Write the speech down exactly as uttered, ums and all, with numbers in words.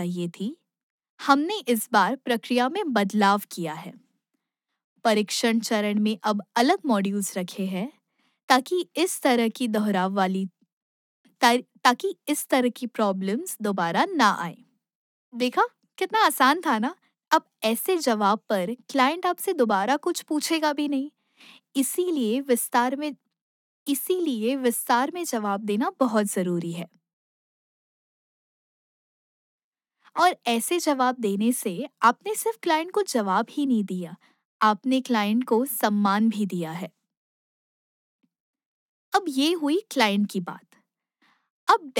ये थी, हमने इस बार प्रक्रिया में बदलाव किया है। परीक्षण चरण में अब अलग मॉड्यूल्स रखे हैं ताकि इस तरह की दोहराव वाली ता- ताकि इस तरह की प्रॉब्लम्स दोबारा ना आए। देखा, कितना आसान था ना। अब ऐसे जवाब पर क्लाइंट आपसे दोबारा कुछ पूछेगा भी नहीं। इसीलिए विस्तार में इसीलिए विस्तार में जवाब देना बहुत जरूरी है। और ऐसे जवाब देने से आपने सिर्फ क्लाइंट को जवाब ही नहीं दिया, आपने क्लाइंट को सम्मान भी दिया है। अब ये हुई क्लाइंट की बात। अब